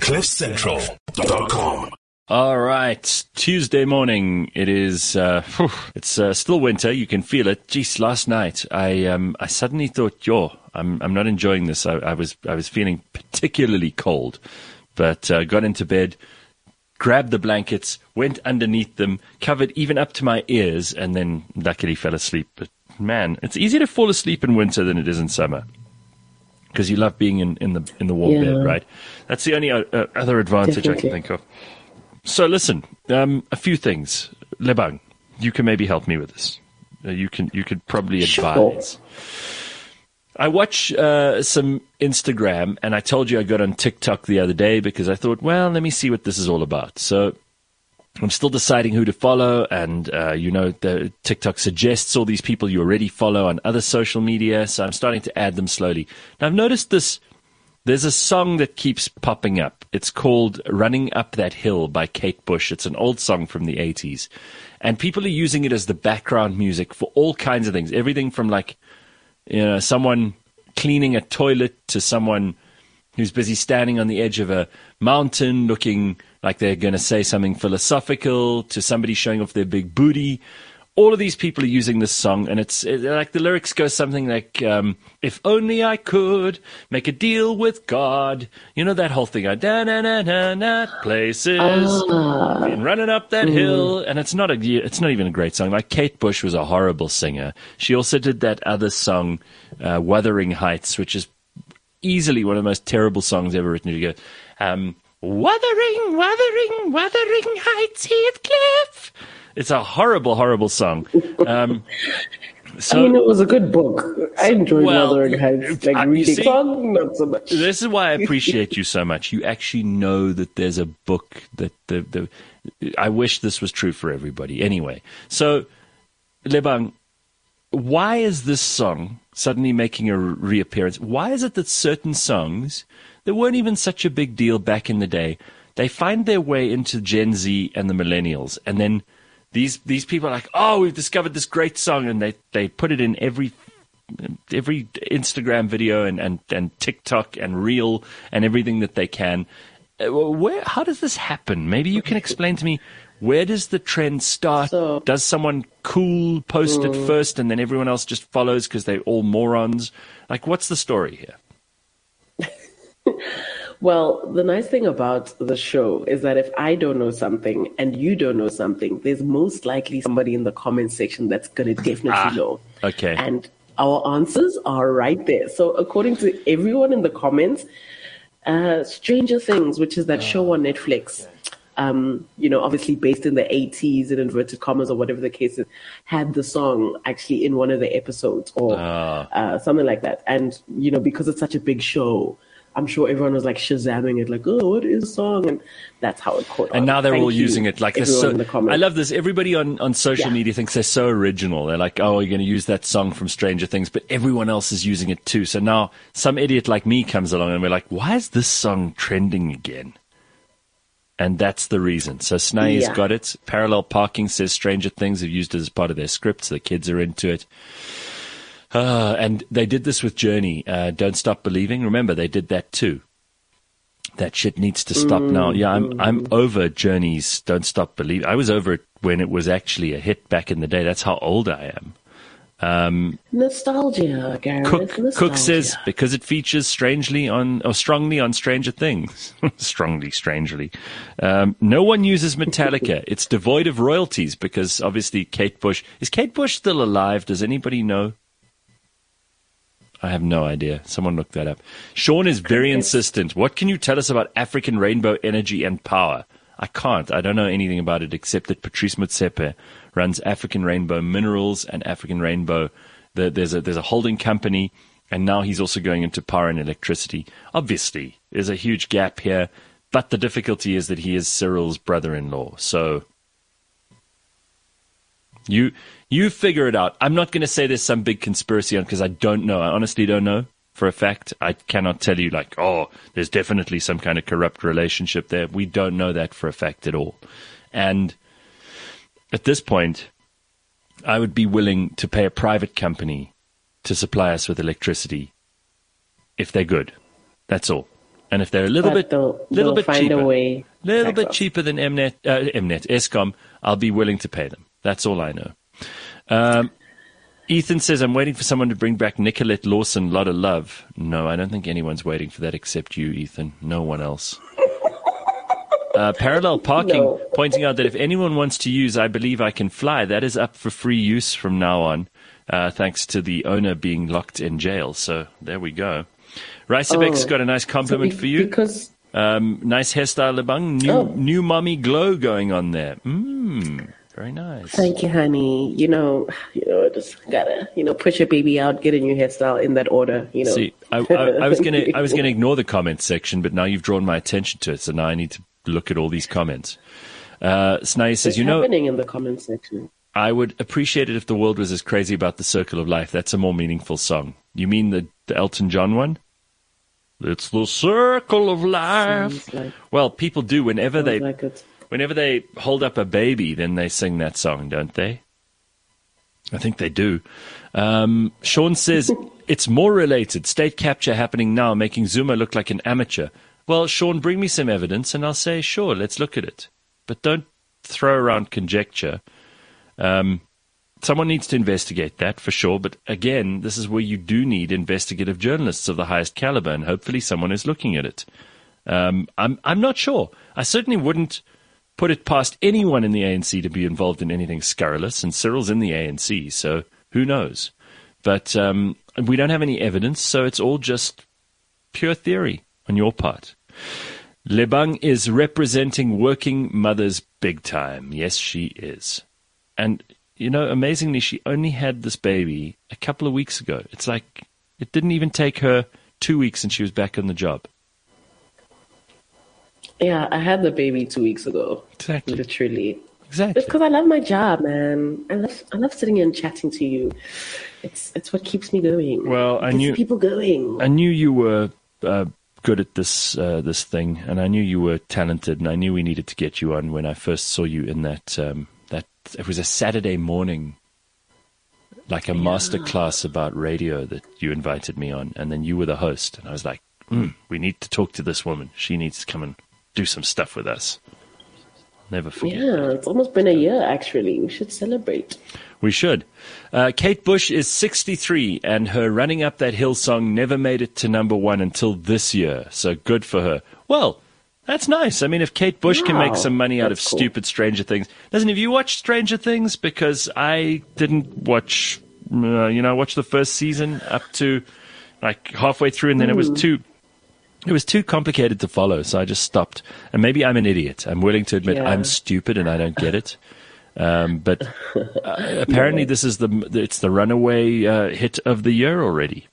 CliffCentral.com. All right, Tuesday morning. It is. It's still winter. You can feel it. Geez, last night I suddenly thought, I'm not enjoying this. I was feeling particularly cold, but got into bed, grabbed the blankets, went underneath them, covered even up to my ears, and then luckily fell asleep. But man, it's easier to fall asleep in winter than it is in summer, because you love being in the warm bed, right? That's the only other advantage I can think of. So listen, a few things. Lebang, you can maybe help me with this. You could probably advise. I watch some Instagram, and I told you I got on TikTok the other day because I thought, well, let me see what this is all about. So I'm still deciding who to follow, and the TikTok suggests all these people you already follow on other social media, so I'm starting to add them slowly. Now I've noticed this. There's a song that keeps popping up. It's called Running Up That Hill by Kate Bush. It's an old song from the 80s. And people are using it as the background music for all kinds of things. Everything from someone cleaning a toilet to someone who's busy standing on the edge of a mountain looking like they're going to say something philosophical to somebody showing off their big booty. All of these people are using this song, and it's like the lyrics go something like, if only I could make a deal with God. You know that whole thing, places, and running up that hill. And it's not even a great song. Like Kate Bush was a horrible singer. She also did that other song, Wuthering Heights, which is easily one of the most terrible songs ever written. You go, Wuthering Heights, Heathcliff. It's a horrible, horrible song. It was a good book. I enjoyed Wuthering Heights. Reading song, not so much. This is why I appreciate you so much. You actually know that there's a book that I wish this was true for everybody. Anyway, so Lebang, why is this song suddenly making a reappearance? Why is it that certain songs that weren't even such a big deal back in the day, they find their way into Gen Z and the millennials, and then these people are like, oh, we've discovered this great song, and they put it in every Instagram video and TikTok and Reel and everything that they can. How does this happen? Maybe you can explain to me, where does the trend start? Does someone cool post it first and then everyone else just follows because they're all morons? Like, what's the story here? Well, the nice thing about the show is that if I don't know something and you don't know something, there's most likely somebody in the comment section that's going to definitely know. Okay. And our answers are right there. So according to everyone in the comments, Stranger Things, which is that show on Netflix, obviously based in the 80s, in inverted commas or whatever the case is, had the song actually in one of the episodes or something like that. And, because it's such a big show, I'm sure everyone was like shazamming it, like, oh, what is the song? And that's how it caught on. And now they're all using it like this. In the comments. I love this. Everybody on social media thinks they're so original. They're like, oh, you're going to use that song from Stranger Things, but everyone else is using it too. So now some idiot like me comes along and we're like, why is this song trending again? And that's the reason. So Snae's got it. Parallel Parking says Stranger Things have used it as part of their script, so the kids are into it. And they did this with Journey, Don't Stop Believing. Remember, they did that too. That shit needs to stop now. Yeah, I'm over Journey's Don't Stop Believing. I was over it when it was actually a hit back in the day. That's how old I am. Nostalgia, Gareth. Cook says, because it features strongly on Stranger Things. strangely. No one uses Metallica. It's devoid of royalties because obviously Kate Bush. Is Kate Bush still alive? Does anybody know? I have no idea. Someone look that up. Sean is very insistent. What can you tell us about African rainbow energy and power? I can't. I don't know anything about it except that Patrice Motsepe runs African Rainbow Minerals and African Rainbow. There's a holding company, and now he's also going into power and electricity. Obviously, there's a huge gap here, but the difficulty is that he is Cyril's brother-in-law. So you figure it out. I'm not going to say there's some big conspiracy on because I don't know. I honestly don't know for a fact. I cannot tell you like, oh, there's definitely some kind of corrupt relationship there. We don't know that for a fact at all. And at this point, I would be willing to pay a private company to supply us with electricity if they're good. That's all. And if they're a little But bit, they'll bit find cheaper, a way. little Tax bit us. cheaper than Eskom, I'll be willing to pay them. That's all I know. Ethan says, I'm waiting for someone to bring back Nicolette Lawson, Lot of Love. No, I don't think anyone's waiting for that except you, Ethan. No one else. Parallel Parking, No. pointing out that if anyone wants to use I Believe I Can Fly, that is up for free use from now on, thanks to the owner being locked in jail. So there we go. Ricebek's got a nice compliment for you. Because Nice hairstyle, Lebang. New mommy glow going on there. Very nice. thank you, honey. Just gotta, push your baby out, get a new hairstyle in that order. See, I was gonna ignore the comments section, but now you've drawn my attention to it, so now I need to look at all these comments. Snai says, It's happening in the comment section. I would appreciate it if the world was as crazy about the Circle of Life. That's a more meaningful song. You mean the Elton John one? It's the circle of life. Sounds like- Well, people do whenever sounds like it. whenever they hold up a baby, then they sing that song, don't they? I think they do. Sean says it's more related. State capture happening now, making Zuma look like an amateur. Well, Sean, bring me some evidence, and I'll say, sure, let's look at it. But don't throw around conjecture. Someone needs to investigate that for sure. But again, this is where you do need investigative journalists of the highest caliber, and hopefully someone is looking at it. I'm not sure. I certainly wouldn't put it past anyone in the ANC to be involved in anything scurrilous, and Cyril's in the ANC, so who knows? But we don't have any evidence, so it's all just pure theory on your part. Lebang is representing working mothers big time. Yes, she is. And, amazingly, she only had this baby a couple of weeks ago. It's like it didn't even take her 2 weeks and she was back on the job. Yeah, I had the baby 2 weeks ago. Exactly. Literally. Exactly. It's because I love my job, man. I love sitting here and chatting to you. It's what keeps me going. Well, It gets people going. I knew you were good at this thing, and I knew you were talented, and I knew we needed to get you on when I first saw you in that it was a Saturday morning, like a master class about radio that you invited me on, and then you were the host, and I was like, we need to talk to this woman. She needs to come and do some stuff with us. Never forget. Yeah, it's almost been a year, actually. We should celebrate. We should. Kate Bush is 63, and her Running Up That Hill song never made it to number one until this year. So good for her. Well, that's nice. I mean, if Kate Bush can make some money out of that's cool. stupid Stranger Things. Listen, have you watched Stranger Things? Because I didn't watch, watch the first season up to like halfway through, and then it was too complicated to follow, so I just stopped. And maybe I'm an idiot. I'm willing to admit I'm stupid and I don't get it. But apparently this is it's the runaway hit of the year already.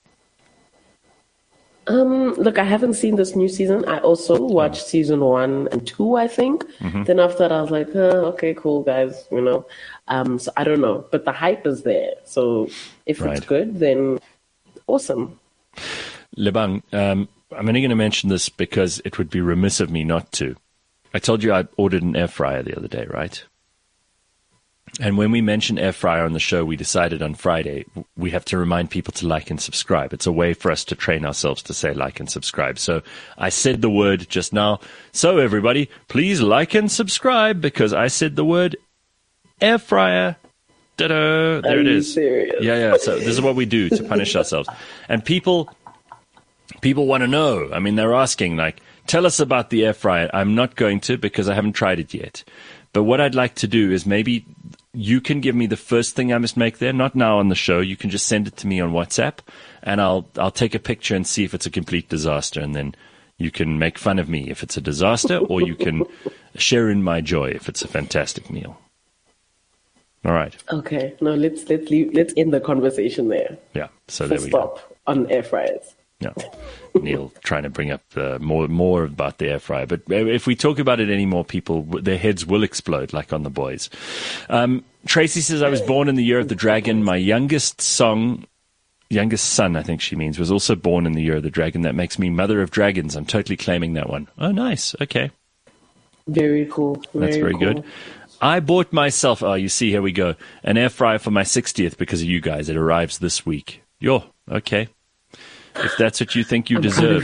Look, I haven't seen this new season. I also watched season 1 and 2, I think. Then after that, I was like, okay, cool, guys, So I don't know. But the hype is there. So if it's good, then awesome. Lebang, I'm only going to mention this because it would be remiss of me not to. I told you I ordered an air fryer the other day, right? And when we mention air fryer on the show, we decided on Friday we have to remind people to like and subscribe. It's a way for us to train ourselves to say like and subscribe. So I said the word just now. So everybody, please like and subscribe because I said the word air fryer. Ta-da! There it is. Serious? Yeah. So this is what we do to punish ourselves. And people want to know. I mean, they're asking, like, tell us about the air fryer. I'm not going to because I haven't tried it yet. But what I'd like to do is maybe you can give me the first thing I must make there, not now on the show. You can just send it to me on WhatsApp, and I'll take a picture and see if it's a complete disaster, and then you can make fun of me if it's a disaster, or you can share in my joy if it's a fantastic meal. All right. Okay. No, let's end the conversation there. Yeah. So there we go. Stop on air fryers. Yeah, Neil trying to bring up more about the air fryer. But if we talk about it anymore, their heads will explode, like on The Boys. Tracy says, I was born in the year of the dragon. My youngest son, I think she means, was also born in the year of the dragon. That makes me mother of dragons. I'm totally claiming that one. Oh, nice. Okay. Very cool. That's very cool. good. I bought myself, you see, here we go, an air fryer for my 60th because of you guys. It arrives this week. Okay. If that's what you think you deserve.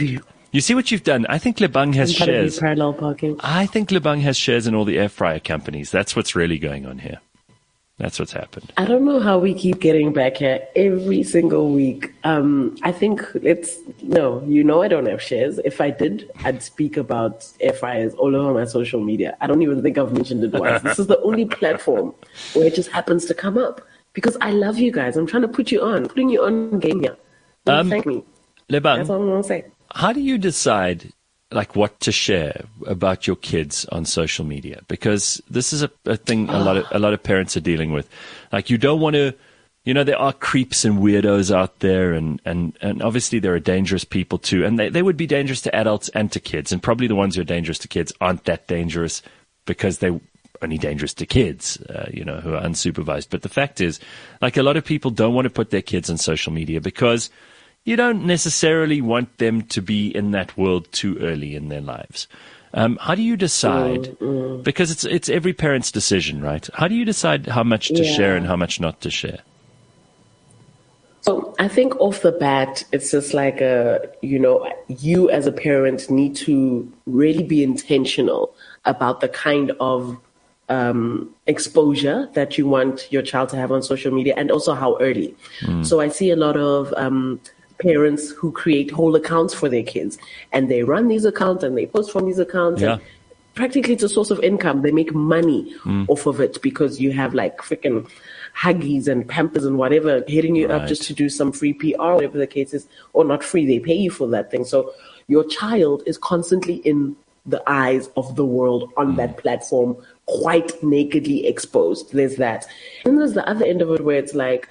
You see what you've done? I think Lebang has Part of shares. the parallel parking. I think Lebang has shares in all the air fryer companies. That's what's really going on here. That's what's happened. I don't know how we keep getting back here every single week. I think I don't have shares. If I did, I'd speak about air fryers all over my social media. I don't even think I've mentioned it once. This is the only platform where it just happens to come up because I love you guys. I'm trying to putting you on game here. Thank me. Lebang, That's all I'm going to say. how do you decide like what to share about your kids on social media? Because this is a thing a lot of parents are dealing with. Like you don't want to, there are creeps and weirdos out there, and obviously there are dangerous people too, and they would be dangerous to adults and to kids, and probably the ones who are dangerous to kids aren't that dangerous because they're only dangerous to kids, who are unsupervised. But the fact is, like a lot of people don't want to put their kids on social media because you don't necessarily want them to be in that world too early in their lives. How do you decide? Because it's every parent's decision, right? How do you decide how much to share and how much not to share? So I think off the bat, it's just like you as a parent need to really be intentional about the kind of exposure that you want your child to have on social media, and also how early. So I see a lot of parents who create whole accounts for their kids, and they run these accounts and they post from these accounts. And practically it's a source of income. They make money off of it because you have like freaking Huggies and Pampers and whatever hitting you up just to do some free PR, whatever the case is, or not free. They pay you for that thing. So your child is constantly in the eyes of the world on that platform, quite nakedly exposed. There's that. And there's the other end of it where it's like,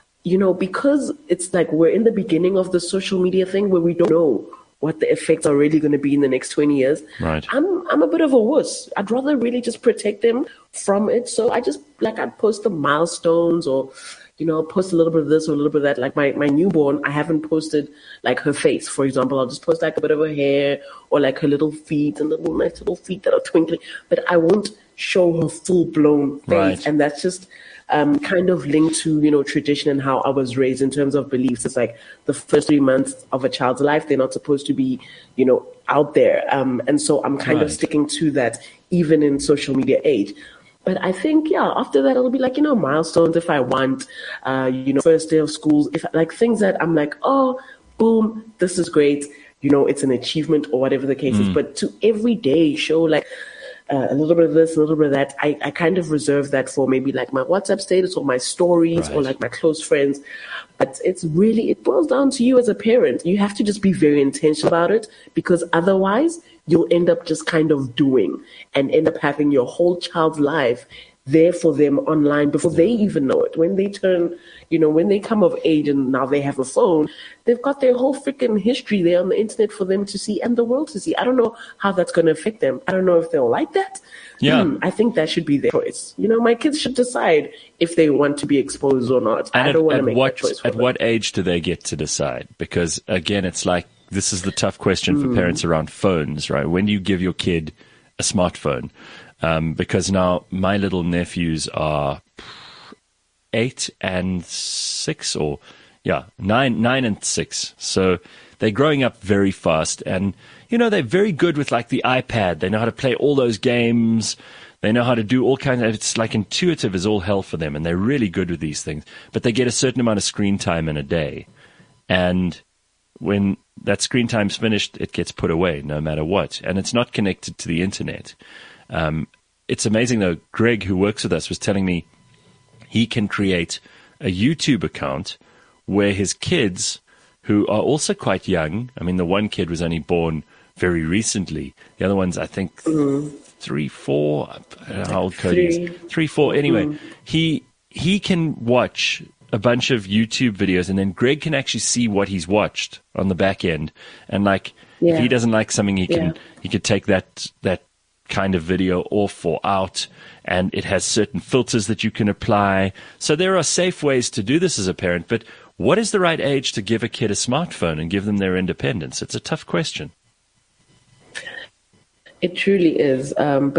because it's like we're in the beginning of the social media thing where we don't know what the effects are really going to be in the next 20 years. Right. I'm a bit of a wuss. I'd rather really just protect them from it. So I'd post the milestones, or, post a little bit of this or a little bit of that. Like my newborn, I haven't posted like her face, for example. I'll just post like a bit of her hair or like her little feet and nice little feet that are twinkling. But I won't show her full blown face. Right. And that's just kind of linked to, tradition and how I was raised in terms of beliefs. It's like the first 3 months of a child's life, they're not supposed to be, out there. And so I'm kind of sticking to that even in social media age. But I think, after that, it'll be like, milestones if I want, first day of schools, if like things that I'm like, oh, boom, this is great. It's an achievement or whatever the case is. But to every day show like, a little bit of this, a little bit of that. I kind of reserve that for maybe like my WhatsApp status or my stories or like my close friends. But it boils down to you as a parent. You have to just be very intentional about it, because otherwise you'll end up just kind of doing and end up having your whole child's life there for them online before they even know it. When they turn, when they come of age and now they have a phone, they've got their whole freaking history there on the internet for them to see and the world to see. I don't know how that's going to affect them. I don't know if they'll like that. I think that should be their choice. My kids should decide if they want to be exposed or not. And I don't want to make that choice for At them. what age do they get to decide? Because again, it's like, this is the tough question for parents around phones, right? When do you give your kid a smartphone? Because now my little nephews are 8 and 6, or 9 and 6. So they're growing up very fast, and they're very good with like the iPad. They know how to play all those games. They know how to do all kinds of, it's like intuitive as all hell for them, and they're really good with these things. But they get a certain amount of screen time in a day, and when that screen time's finished, it gets put away no matter what, and it's not connected to the internet. It's amazing though. Greg, who works with us, was telling me he can create a YouTube account where his kids, who are also quite young, I mean, the one kid was only born very recently. The other one's, I think, 3, 4. I don't know how old Cody is. 3, 4. Anyway, he can watch a bunch of YouTube videos, and then Greg can actually see what he's watched on the back end. And like, if he doesn't like something, he could take that kind of video off or out, and it has certain filters that you can apply. So there are safe ways to do this as a parent, but what is the right age to give a kid a smartphone and give them their independence? It's a tough question. It truly is. But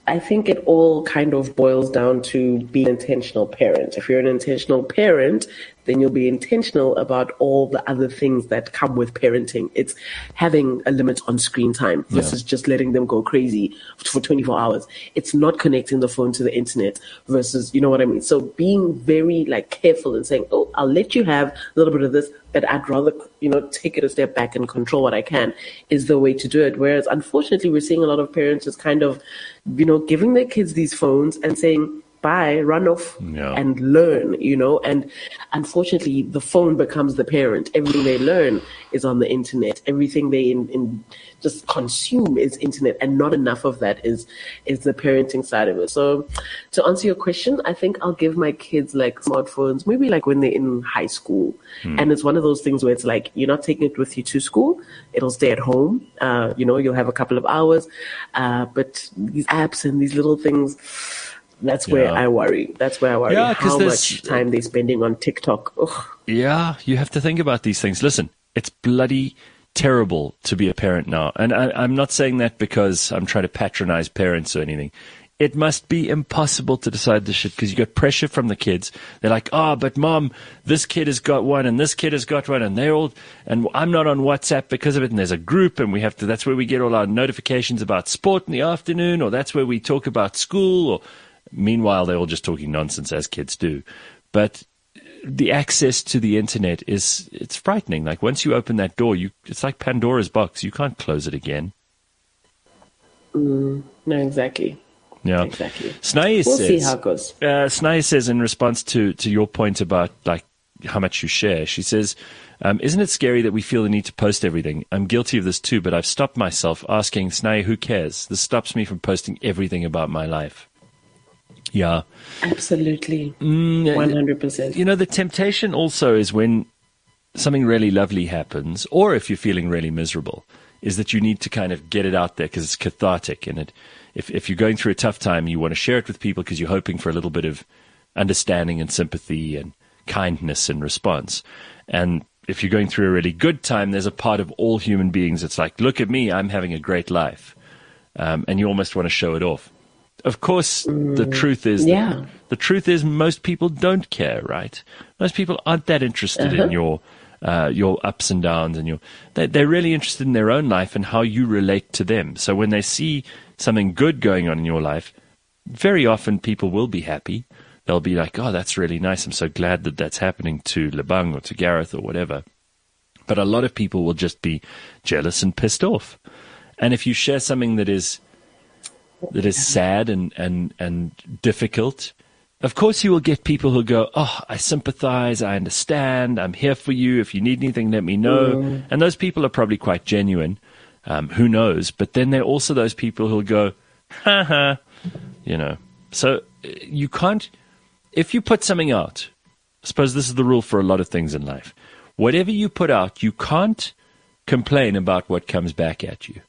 I think it all kind of boils down to being an intentional parent. If you're an intentional parent, then you'll be intentional about all the other things that come with parenting. It's having a limit on screen time versus just letting them go crazy for 24 hours. It's not connecting the phone to the internet versus, you know what I mean? So being very careful and saying, oh, I'll let you have a little bit of this, but I'd rather, take it a step back and control what I can is the way to do it. Whereas unfortunately, we're seeing a lot of parents just kind of, giving their kids these phones and saying, bye, run off and learn, and unfortunately the phone becomes the parent. Everything they learn is on the internet. Everything they just consume is internet, and not enough of that is the parenting side of it. So to answer your question, I think I'll give my kids smartphones maybe when they're in high school. And it's one of those things where it's you're not taking it with you to school. It'll stay at home. You'll have a couple of hours. But these apps and these little things, that's where I worry. How much time they're spending on TikTok. Ugh. Yeah, you have to think about these things. Listen, it's bloody terrible to be a parent now. And I'm not saying that because I'm trying to patronize parents or anything. It must be impossible to decide this shit because you got pressure from the kids. They're like, but mom, this kid has got one and this kid has got one and and I'm not on WhatsApp because of it. And there's a group and that's where we get all our notifications about sport in the afternoon, or that's where we talk about school, or meanwhile, they're all just talking nonsense, as kids do. But the access to the internet it's frightening. Once you open that door, it's like Pandora's box. You can't close it again. No, exactly. Yeah, exactly. Snae We'll see how it goes. Snae says, in response to your point about how much you share, she says, isn't it scary that we feel the need to post everything? I'm guilty of this too, but I've stopped myself asking, Snae, who cares? This stops me from posting everything about my life. Yeah. Absolutely. 100%. The temptation also is when something really lovely happens, or if you're feeling really miserable, is that you need to kind of get it out there because it's cathartic. And if you're going through a tough time, you want to share it with people because you're hoping for a little bit of understanding and sympathy and kindness in response. And if you're going through a really good time, there's a part of all human beings that's like, look at me, I'm having a great life. And you almost want to show it off. Of course, the truth is most people don't care, right? Most people aren't that interested in your ups and downs, and they're really interested in their own life and how you relate to them. So when they see something good going on in your life, very often people will be happy. They'll be like, oh, that's really nice. I'm so glad that that's happening to Lebang or to Gareth or whatever. But a lot of people will just be jealous and pissed off. And if you share something that is sad and difficult, of course you will get people who go, oh, I sympathize, I understand, I'm here for you. If you need anything, let me know. And those people are probably quite genuine. Who knows? But then there are also those people who'll go, ha ha, So you can't, if you put something out, I suppose this is the rule for a lot of things in life. Whatever you put out, you can't complain about what comes back at you.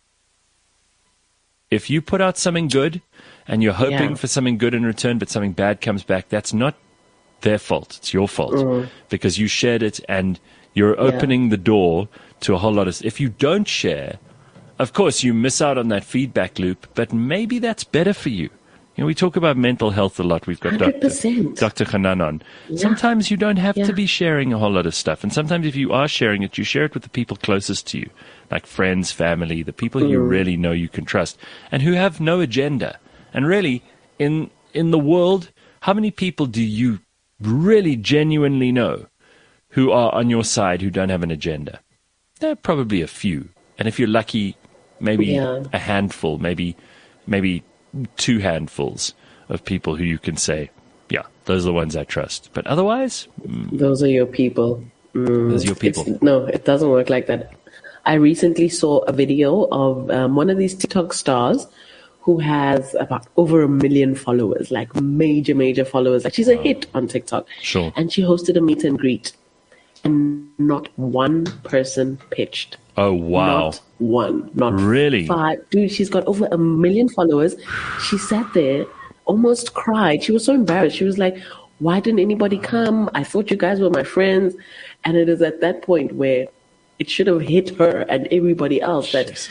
If you put out something good and you're hoping for something good in return, but something bad comes back, that's not their fault. It's your fault because you shared it and you're opening the door to a whole lot of... If you don't share, of course, you miss out on that feedback loop, but maybe that's better for you. We talk about mental health a lot. We've got Dr. Hanan on. Yeah. Sometimes you don't have to be sharing a whole lot of stuff. And sometimes if you are sharing it, you share it with the people closest to you, like friends, family, the people you really know you can trust, and who have no agenda. And really, in the world, how many people do you really genuinely know who are on your side who don't have an agenda? There are probably a few. And if you're lucky, maybe a handful, maybe 2 handfuls of people who you can say, yeah, those are the ones I trust. But otherwise... those are your people. Those are your people. No, it doesn't work like that. I recently saw a video of one of these TikTok stars who has about over 1 million followers, like major followers. Like she's a hit on TikTok. Sure. And she hosted a meet and greet. And not one person pitched. Oh, wow. Not one. Not really? 5. Dude, she's got over 1 million followers. She sat there, almost cried. She was so embarrassed. She was like, why didn't anybody come? I thought you guys were my friends. And it is at that point where it should have hit her and everybody else that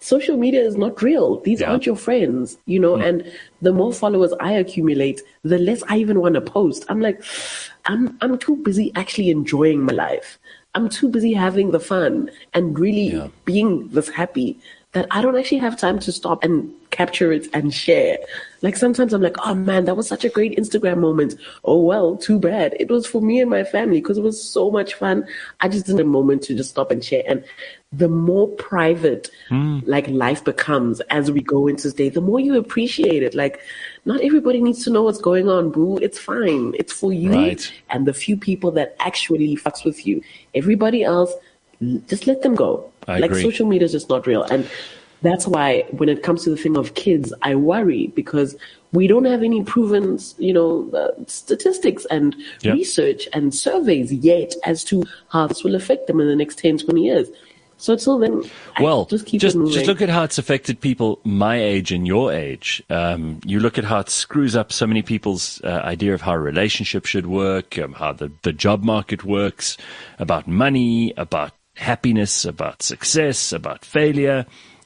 social media is not real. These aren't your friends, and the more followers I accumulate, the less I even want to post. I'm like, I'm too busy actually enjoying my life. I'm too busy having the fun and really being this happy that I don't actually have time to stop and capture it and share. Like sometimes I'm like, oh man, that was such a great Instagram moment. Oh well, too bad. It was for me and my family because it was so much fun. I just didn't have a moment to just stop and share. And the more private like life becomes as we go into this day, the more you appreciate it. Like not everybody needs to know what's going on, boo. It's fine. It's for you and the few people that actually fucks with you. Everybody else, just let them go. I agree. Social media is just not real. And that's why when it comes to the thing of kids, I worry because we don't have any proven, statistics and research and surveys yet as to how this will affect them in the next 10, 20 years. So until then, just look at how it's affected people my age and your age. You look at how it screws up so many people's idea of how a relationship should work, how the job market works, about money, about happiness, about success, about failure.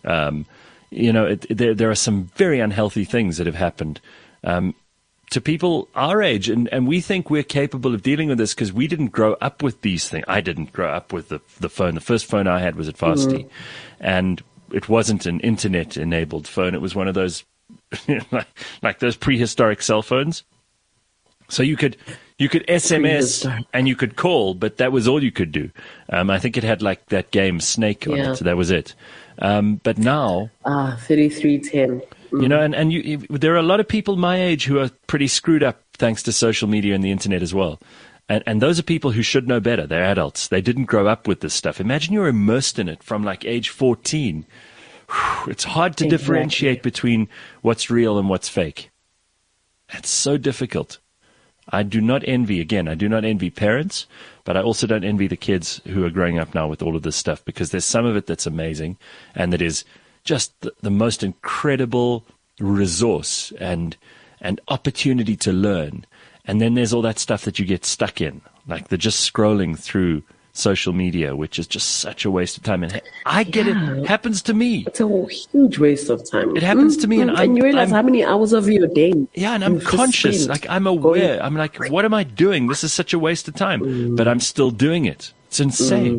There are some very unhealthy things that have happened to people our age, and we think we're capable of dealing with this because we didn't grow up with these things. I didn't grow up with the phone. The first phone I had was at Varsity, and it wasn't an internet-enabled phone. It was one of those like those prehistoric cell phones. So you could SMS and you could call, but that was all you could do. I think it had like that game Snake on it. So that was it. But now 3310. And there are a lot of people my age who are pretty screwed up thanks to social media and the internet as well. And those are people who should know better. They're adults. They didn't grow up with this stuff. Imagine you're immersed in it from like age 14. It's hard to differentiate between what's real and what's fake. It's so difficult. I do not envy parents, but I also don't envy the kids who are growing up now with all of this stuff because there's some of it that's amazing and that is just the most incredible resource and opportunity to learn. And then there's all that stuff that you get stuck in, like the just scrolling through social media, which is just such a waste of time. And I get it. Happens to me. It's a huge waste of time. It happens to me. And you realize how many hours of your day. Yeah, and I'm conscious. Like, I'm aware. I'm like, what am I doing? This is such a waste of time. But I'm still doing it. It's insane.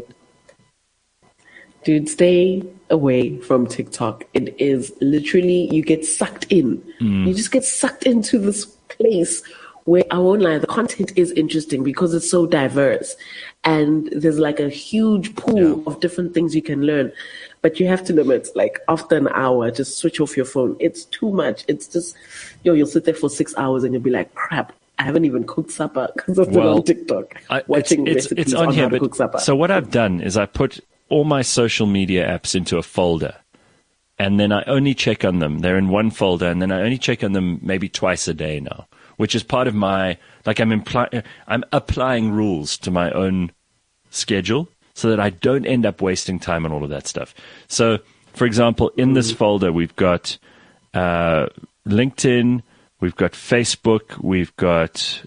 Dude, stay away from TikTok. It is literally, you get sucked in. You just get sucked into this place where, I won't lie, the content is interesting because it's so diverse. And there's like a huge pool of different things you can learn. But you have to limit, like after an hour, just switch off your phone. It's too much. It's just, you'll sit there for 6 hours and you'll be like, crap, I haven't even cooked supper because I've been on TikTok watching recipes on how to cook supper. So what I've done is I put all my social media apps into a folder. And then I only check on them. They're in one folder. And then I only check on them maybe twice a day now, which is part of my, like I'm applying rules to my own schedule so that I don't end up wasting time on all of that stuff. So, for example, in this folder, we've got LinkedIn, we've got Facebook, we've got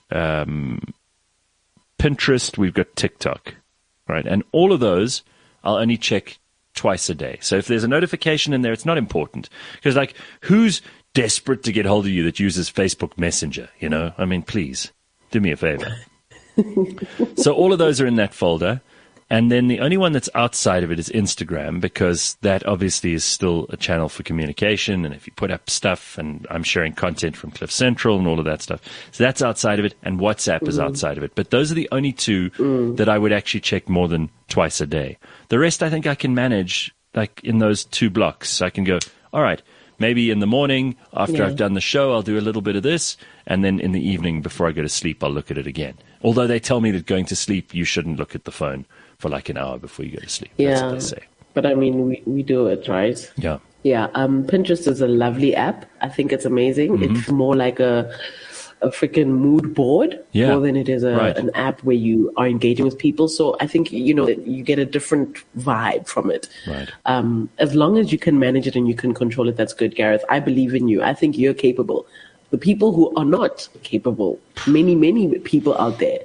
Pinterest, we've got TikTok, right? And all of those I'll only check twice a day. So if there's a notification in there, it's not important. Because, like, who's desperate to get hold of you that uses Facebook Messenger, you know? I mean, please, do me a favor. So all of those are in that folder. And then the only one that's outside of it is Instagram, because that obviously is still a channel for communication. And if you put up stuff, and I'm sharing content from Cliff Central and all of that stuff. So that's outside of it, and WhatsApp is outside of it. But those are the only two that I would actually check more than twice a day. The rest I think I can manage, like, in those 2 blocks. I can go, all right, maybe in the morning after I've done the show, I'll do a little bit of this. And then in the evening before I go to sleep, I'll look at it again. Although they tell me that going to sleep, you shouldn't look at the phone for like an hour before you go to sleep. That's what they say. But I mean, we do it, right? Yeah. Yeah. Pinterest is a lovely app. I think it's amazing. It's more like a freaking mood board more than it is an app where you are engaging with people. So I think, you get a different vibe from it. Right. As long as you can manage it and you can control it, that's good, Gareth. I believe in you. I think you're capable. The people who are not capable, many people out there,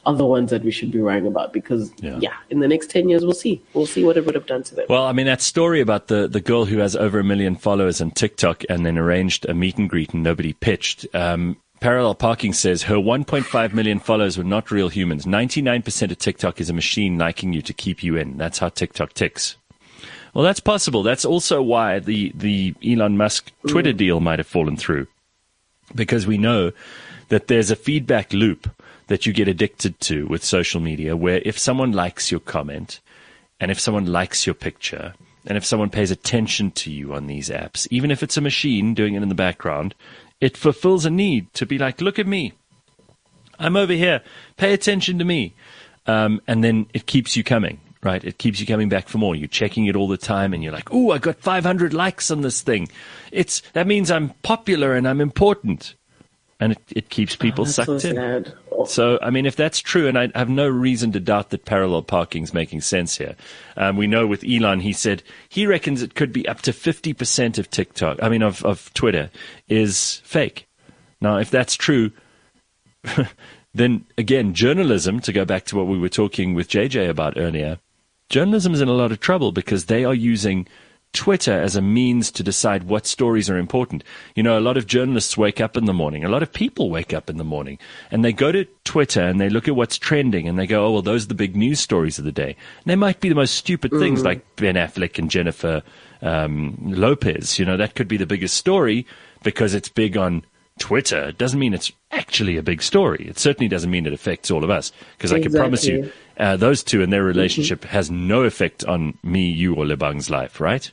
are the ones that we should be worrying about because, in the next 10 years, we'll see. We'll see what it would have done to them. Well, I mean, that story about the girl who has over 1 million followers on TikTok and then arranged a meet and greet and nobody pitched. Parallel Parking says her 1.5 million followers were not real humans. 99% of TikTok is a machine liking you to keep you in. That's how TikTok ticks. Well, that's possible. That's also why the Elon Musk Twitter deal might have fallen through. Because we know that there's a feedback loop that you get addicted to with social media, where if someone likes your comment and if someone likes your picture and if someone pays attention to you on these apps, even if it's a machine doing it in the background, it fulfills a need to be like, look at me. I'm over here. Pay attention to me. And then it keeps you coming, right? It keeps you coming back for more. You're checking it all the time and you're like, oh, I got 500 likes on this thing. That means I'm popular and I'm important. And it keeps people sucked in. So, I mean, if that's true, and I have no reason to doubt that parallel parking is making sense here. We know with Elon, he said he reckons it could be up to 50% of TikTok, of Twitter, is fake. Now, if that's true, then again, journalism, to go back to what we were talking with JJ about earlier, journalism is in a lot of trouble because they are using Twitter as a means to decide what stories are important. You know, a lot of journalists wake up in the morning, a lot of people wake up in the morning, and they go to Twitter and they look at what's trending and they go, oh, well, those are the big news stories of the day. And they might be the most stupid things like Ben Affleck and Jennifer Lopez. You know, that could be the biggest story because it's big on Twitter. It doesn't mean it's actually a big story. It certainly doesn't mean it affects all of us because I can promise you those two and their relationship has no effect on me, you, or Lebang's life, right?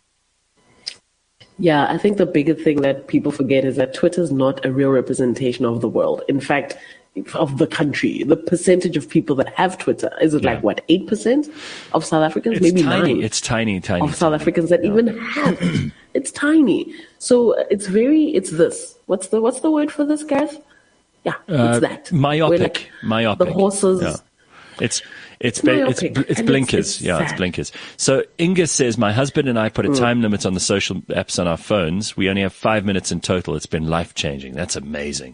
Yeah, I think the bigger thing that people forget is that Twitter is not a real representation of the world. In fact, of the country. The percentage of people that have Twitter, is it 8% of South Africans? It's maybe tiny. 9%. It's tiny. Of South Africans that even have it. It's tiny. So it's this. What's the word for this, Gareth? Yeah, it's that. Myopic. The horses. Yeah. It's blinkers. It's blinkers. So Inga says, my husband and I put a time limit on the social apps on our phones. We only have 5 minutes in total. It's been life-changing. That's amazing.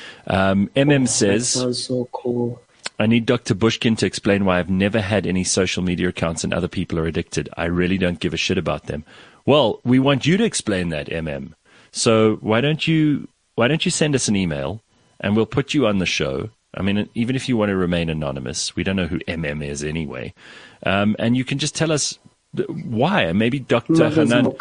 says, that sounds so cool. I need Dr. Bushkin to explain why I've never had any social media accounts and other people are addicted. I really don't give a shit about them. Well, we want you to explain that, So why don't you send us an email and we'll put you on the show. I mean, even if you want to remain anonymous, we don't know who is anyway. And you can just tell us why. And maybe Dr.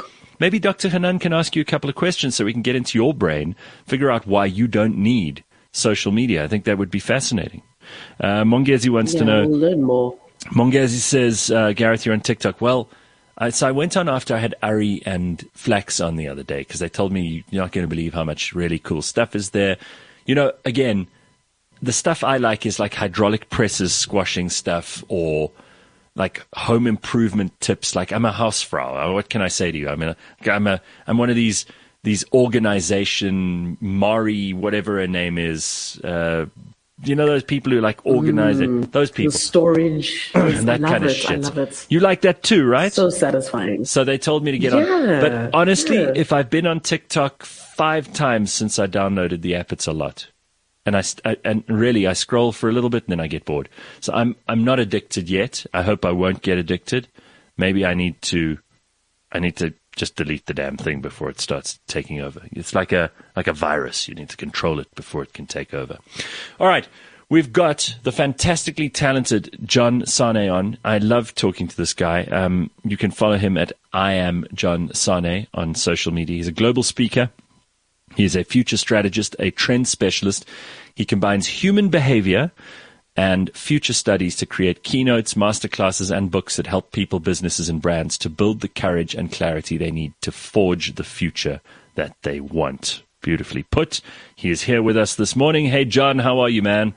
Hanan can ask you a couple of questions so we can get into your brain, figure out why you don't need social media. I think that would be fascinating. Mongezi wants to know. We'll learn more. Mongezi says, Gareth, you're on TikTok. Well, so I went on after I had Ari and Flax on the other day because they told me you're not going to believe how much really cool stuff is there. You know, again, the stuff I like is like hydraulic presses squashing stuff or like home improvement tips. Like I'm a housefrau. What can I say to you? I mean, I'm one of these organization, Mari, whatever her name is, you know those people who like organize it? Those people. The storage. And that kind of shit. I love it. You like that too, right? So satisfying. So they told me to get on. But honestly, if I've been on TikTok 5 times since I downloaded the app, it's a lot. And I scroll for a little bit and then I get bored. So I'm not addicted yet. I hope I won't get addicted. Maybe I need to just delete the damn thing before it starts taking over. It's like a virus. You need to control it before it can take over. All right. We've got the fantastically talented John Sane on. I love talking to this guy. You can follow him at I am John Sane on social media. He's a global speaker. He is a future strategist, a trend specialist. He combines human behavior and future studies to create keynotes, masterclasses, and books that help people, businesses, and brands to build the courage and clarity they need to forge the future that they want. Beautifully put. He is here with us this morning. Hey, John, how are you, man?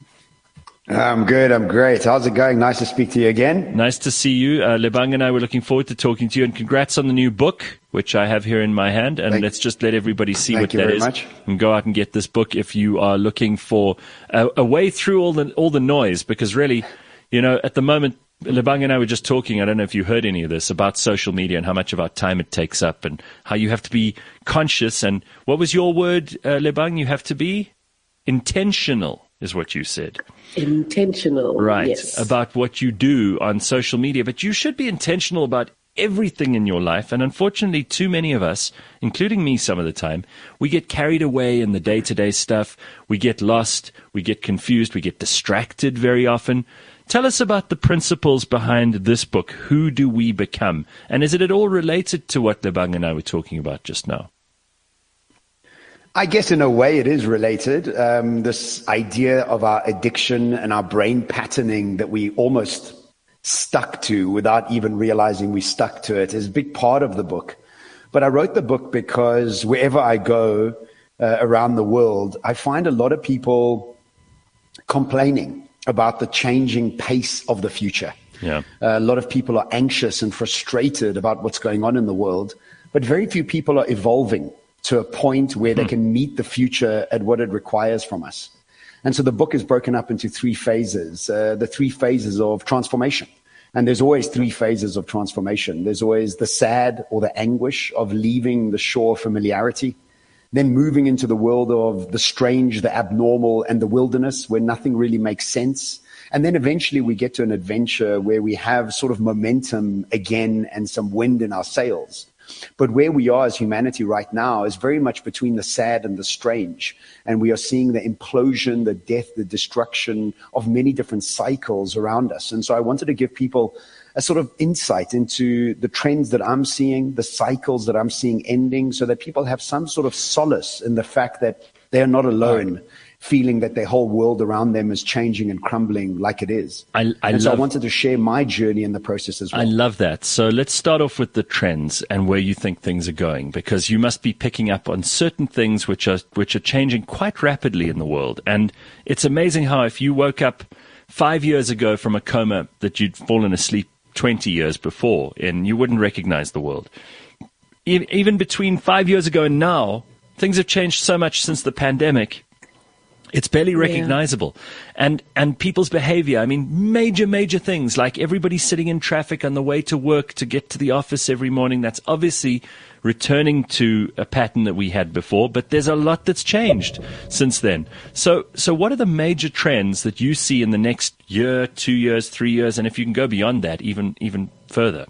I'm good. I'm great. How's it going? Nice to speak to you again. Nice to see you. Lebang and I were looking forward to talking to you, and congrats on the new book, which I have here in my hand. And let's just let everybody see what that is. Much. And go out and get this book if you are looking for a way through all the noise, because really, you know, at the moment, Lebang and I were just talking, I don't know if you heard any of this, about social media and how much of our time it takes up and how you have to be conscious. And what was your word, Lebang? You have to be intentional. is what you said. Intentional. Right. Yes. About what you do on social media. But you should be intentional about everything in your life. And unfortunately, too many of us, including me some of the time, we get carried away in the day-to-day stuff. We get lost. We get confused. We get distracted very often. Tell us about the principles behind this book. Who do we become? And is it at all related to what Lebang and I were talking about just now? I guess in a way it is related. This idea of our addiction and our brain patterning that we almost stuck to without even realizing we stuck to it is a big part of the book. But I wrote the book because wherever I go around the world, I find a lot of people complaining about the changing pace of the future. Yeah. A lot of people are anxious and frustrated about what's going on in the world, but very few people are evolving to a point where they can meet the future at what it requires from us. And so the book is broken up into three phases, the three phases of transformation. And there's always three phases of transformation. There's always the sad or the anguish of leaving the shore of familiarity, then moving into the world of the strange, the abnormal, and the wilderness where nothing really makes sense. And then eventually we get to an adventure where we have sort of momentum again and some wind in our sails. But where we are as humanity right now is very much between the sad and the strange. And we are seeing the implosion, the death, the destruction of many different cycles around us. And so I wanted to give people a sort of insight into the trends that I'm seeing, the cycles that I'm seeing ending, so that people have some sort of solace in the fact that they are not alone, feeling that their whole world around them is changing and crumbling like it is. So I wanted to share my journey in the process as well. I love that. So let's start off with the trends and where you think things are going, because you must be picking up on certain things which are changing quite rapidly in the world. And it's amazing how if you woke up 5 years ago from a coma that you'd fallen asleep 20 years before and you wouldn't recognize the world. Even between 5 years ago and now, things have changed so much since the pandemic. It's barely recognizable. And people's behavior, I mean, major things like everybody sitting in traffic on the way to work to get to the office every morning. That's obviously returning to a pattern that we had before, but there's a lot that's changed since then. So what are the major trends that you see in the next year, 2 years, 3 years, and if you can go beyond that, even further?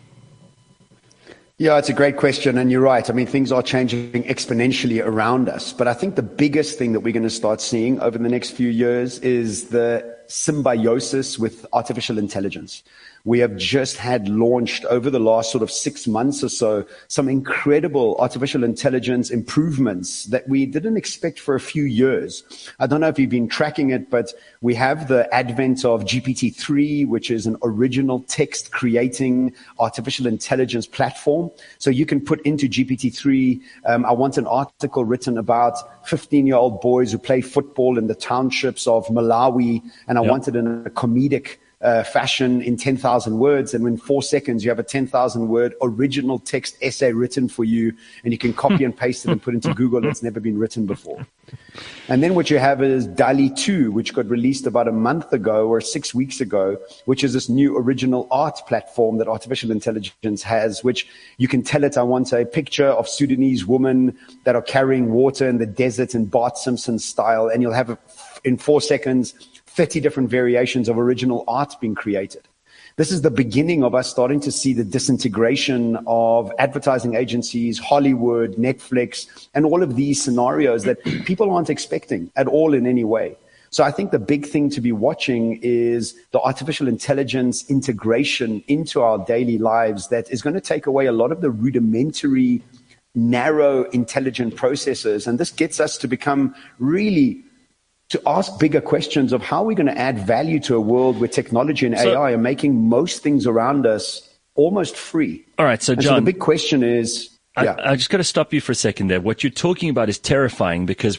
Yeah, it's a great question. And you're right. I mean, things are changing exponentially around us. But I think the biggest thing that we're going to start seeing over the next few years is the symbiosis with artificial intelligence. We have just had launched over the last sort of 6 months or so some incredible artificial intelligence improvements that we didn't expect for a few years. I don't know if you've been tracking it, but we have the advent of GPT-3, which is an original text creating artificial intelligence platform. So you can put into GPT-3, I want an article written about 15-year-old boys who play football in the townships of Malawi, and I want it in a comedic fashion in 10,000 words, and in 4 seconds you have a 10,000 word original text essay written for you, and you can copy and paste it and put into Google. It's never been written before. And then what you have is DALL-E 2, which got released about a month ago or 6 weeks ago, which is this new original art platform that artificial intelligence has, which you can tell it, I want a picture of Sudanese women that are carrying water in the desert in Bart Simpson style, and you'll have in 4 seconds 30 different variations of original art being created. This is the beginning of us starting to see the disintegration of advertising agencies, Hollywood, Netflix, and all of these scenarios that people aren't expecting at all in any way. So I think the big thing to be watching is the artificial intelligence integration into our daily lives that is going to take away a lot of the rudimentary, narrow, intelligent processes. And this gets us to become really to ask bigger questions of how we're going to add value to a world where technology and AI are making most things around us almost free. All right, so John, so the big question is, I just got to stop you for a second there. What you're talking about is terrifying, because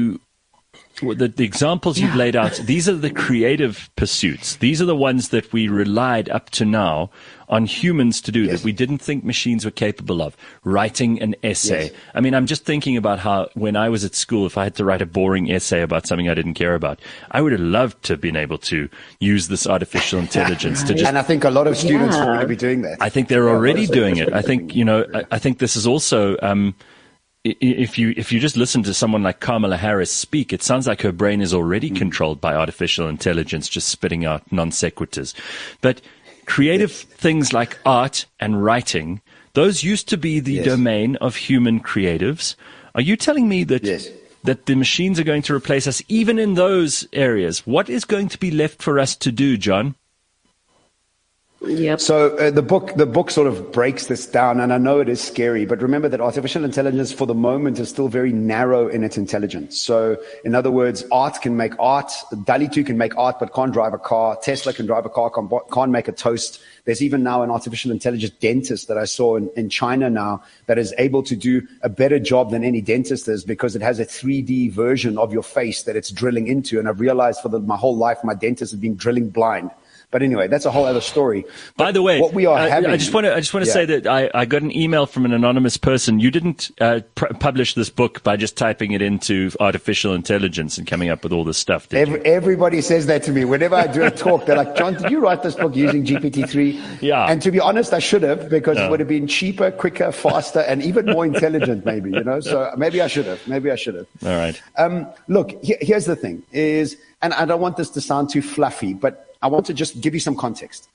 the examples you've laid out, these are the creative pursuits. These are the ones that we relied up to now on humans to do, that we didn't think machines were capable of. Writing an essay. I mean, I'm just thinking about how when I was at school, if I had to write a boring essay about something I didn't care about, I would have loved to have been able to use this artificial intelligence to just... And I think a lot of students are going to be doing that. I think they're already doing it. I think, I think this is also... if you just listen to someone like Kamala Harris speak, it sounds like her brain is already controlled by artificial intelligence, just spitting out non sequiturs. But creative things like art and writing, those used to be the domain of human creatives. Are you telling me that that the machines are going to replace us even in those areas? What is going to be left for us to do, John? Yep. So the book sort of breaks this down, and I know it is scary, but remember that artificial intelligence for the moment is still very narrow in its intelligence. So in other words, art can make art, DALL-E 2 can make art but can't drive a car, Tesla can drive a car, can't make a toast. There's even now an artificial intelligence dentist that I saw in China now that is able to do a better job than any dentist is, because it has a 3D version of your face that it's drilling into. And I've realized for my whole life, my dentist has been drilling blind. But anyway, that's a whole other story. By the way, what we are having, I just want to say that I got an email from an anonymous person. You didn't publish this book by just typing it into artificial intelligence and coming up with all this stuff, did you? Everybody says that to me. Whenever I do a talk, they're like, John, did you write this book using GPT-3? Yeah. And to be honest, I should have, because it would have been cheaper, quicker, faster, and even more intelligent, maybe, So maybe I should have. All right. Look, here's the thing is, and I don't want this to sound too fluffy, but I want to just give you some context.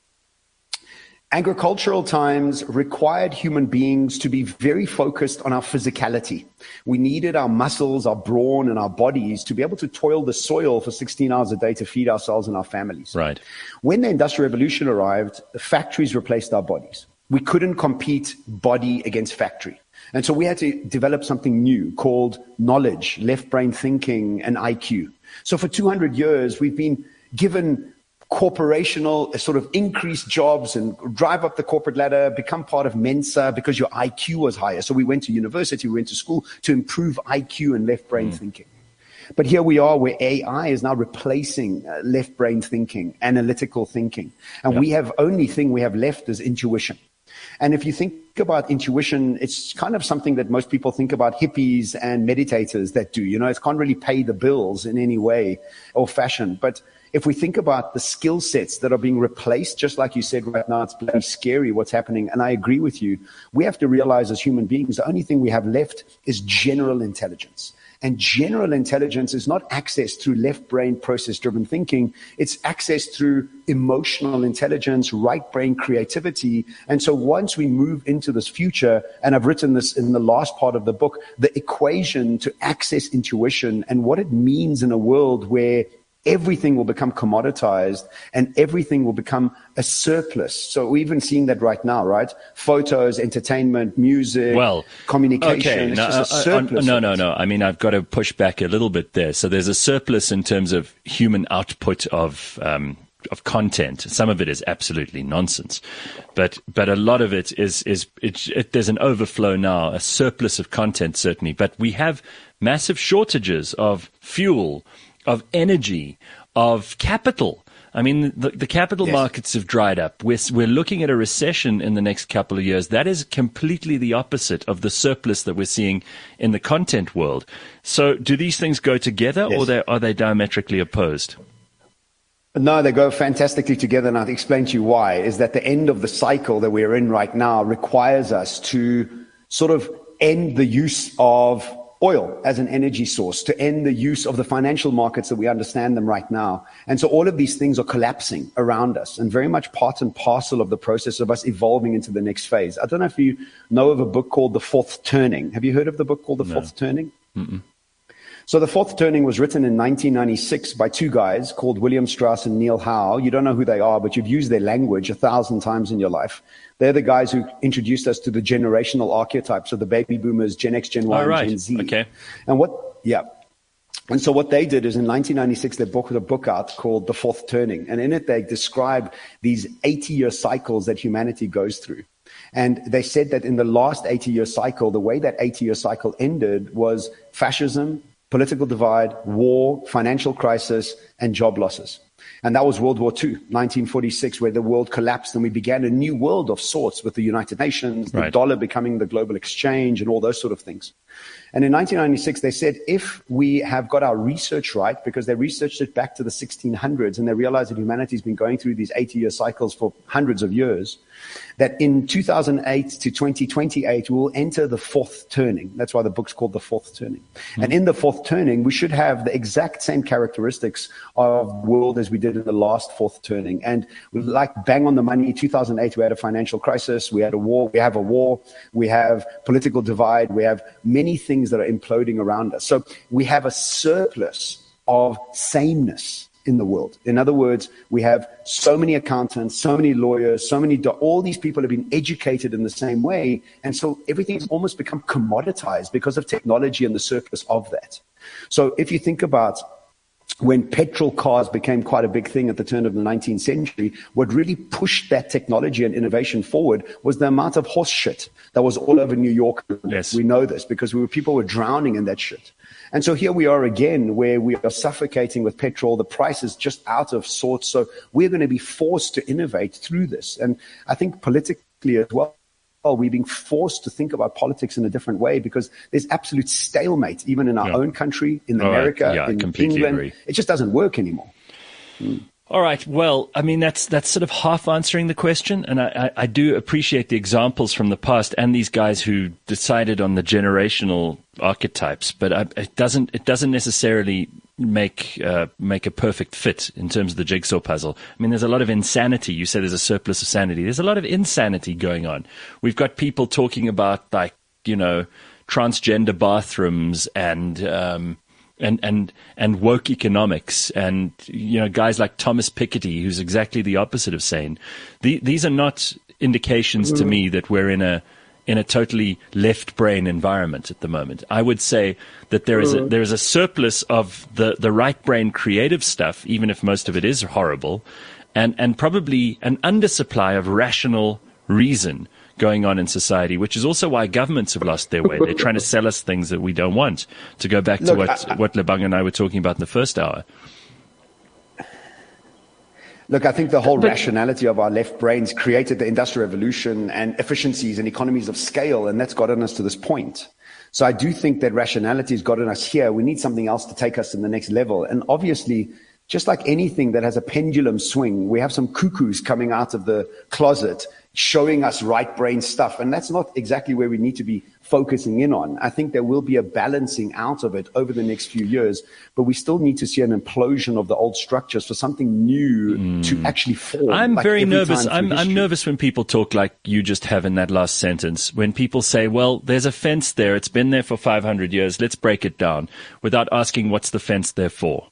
Agricultural times required human beings to be very focused on our physicality. We needed our muscles, our brawn, and our bodies to be able to toil the soil for 16 hours a day to feed ourselves and our families. Right. When the Industrial Revolution arrived, the factories replaced our bodies. We couldn't compete body against factory. And so we had to develop something new called knowledge, left brain thinking, and IQ. So for 200 years, we've been given corporational sort of increased jobs and drive up the corporate ladder, become part of Mensa because your IQ was higher. So we went to university, we went to school to improve IQ and left brain thinking. But here we are where AI is now replacing left brain thinking, analytical thinking. And only thing we have left is intuition. And if you think about intuition, it's kind of something that most people think about hippies and meditators that do. It can't really pay the bills in any way or fashion. But if we think about the skill sets that are being replaced, just like you said right now, it's bloody scary what's happening. And I agree with you. We have to realize as human beings, the only thing we have left is general intelligence. And general intelligence is not accessed through left brain process driven thinking. It's accessed through emotional intelligence, right brain creativity. And so once we move into this future, and I've written this in the last part of the book, the equation to access intuition and what it means in a world where everything will become commoditized and everything will become a surplus. So we're even seeing that right now, right? Photos, entertainment, music, communication. Okay. It's just a surplus. No. I mean, I've got to push back a little bit there. So there's a surplus in terms of human output of content. Some of it is absolutely nonsense, but a lot of it is there's an overflow now, a surplus of content certainly, but we have massive shortages of fuel, of energy, of capital. I mean, the capital markets have dried up. We're looking at a recession in the next couple of years. That is completely the opposite of the surplus that we're seeing in the content world. So do these things go together or are they diametrically opposed? No, they go fantastically together, and I'll explain to you why. Is that the end of the cycle that we're in right now requires us to sort of end the use of oil as an energy source, to end the use of the financial markets that we understand them right now. And so all of these things are collapsing around us and very much part and parcel of the process of us evolving into the next phase. I don't know if you know of a book called The Fourth Turning. Have you heard of the book called The Fourth Turning? Mm-mm. So The Fourth Turning was written in 1996 by two guys called William Strauss and Neil Howe. You don't know who they are, but you've used their language 1,000 times in your life. They're the guys who introduced us to the generational archetypes of the baby boomers, Gen X, Gen Y, and Gen Z. Okay. And so what they did is in 1996, they brought a book out called The Fourth Turning. And in it, they describe these 80-year cycles that humanity goes through. And they said that in the last 80-year cycle, the way that 80-year cycle ended was fascism, political divide, war, financial crisis, and job losses. And that was World War II, 1946, where the world collapsed and we began a new world of sorts with the United Nations, the dollar becoming the global exchange and all those sort of things. And in 1996, they said, if we have got our research right, because they researched it back to the 1600s, and they realized that humanity's been going through these 80-year cycles for hundreds of years, that in 2008 to 2028, we will enter the fourth turning. That's why the book's called The Fourth Turning. Mm-hmm. And in the fourth turning, we should have the exact same characteristics of the world as we did in the last fourth turning. And like bang on the money, 2008, we had a financial crisis, we had a war, we have a war, we have political divide, we have many things that are imploding around us. So we have a surplus of sameness in the world. In other words, we have so many accountants, so many lawyers, all these people have been educated in the same way. And so everything's almost become commoditized because of technology and the surplus of that. So if you think about when petrol cars became quite a big thing at the turn of the 19th century, what really pushed that technology and innovation forward was the amount of horse shit that was all over New York. Yes. We know this because people were drowning in that shit. And so here we are again, where we are suffocating with petrol. The price is just out of sorts. So we're going to be forced to innovate through this. And I think politically as well, we're being forced to think about politics in a different way because there's absolute stalemate, even in our own country, in America, in England. Agree. It just doesn't work anymore. All right. Well, I mean, that's sort of half answering the question. And I do appreciate the examples from the past and these guys who decided on the generational archetypes, but it doesn't necessarily make a perfect fit in terms of the jigsaw puzzle. I mean, there's a lot of insanity. You said there's a surplus of sanity. There's a lot of insanity going on. We've got people talking about transgender bathrooms and woke economics, and guys like Thomas Piketty, who's exactly the opposite of sane. These are not indications to me that we're in a totally left brain environment at the moment. I would say that there is a surplus of the right brain creative stuff, even if most of it is horrible, and probably an undersupply of rational reason going on in society, which is also why governments have lost their way. They're trying to sell us things that we don't want, to go back to what Lebang and I were talking about in the first hour. Look, I think the whole rationality of our left brains created the Industrial Revolution and efficiencies and economies of scale, and that's gotten us to this point. So I do think that rationality has gotten us here. We need something else to take us to the next level. And obviously, just like anything that has a pendulum swing, we have some cuckoos coming out of the closet showing us right brain stuff. And that's not exactly where we need to be focusing in on. I think there will be a balancing out of it over the next few years, but we still need to see an implosion of the old structures for something new to actually form. I'm very nervous. I'm nervous when people talk like you just have in that last sentence. When people say, well, there's a fence there. It's been there for 500 years. Let's break it down, without asking what's the fence there for.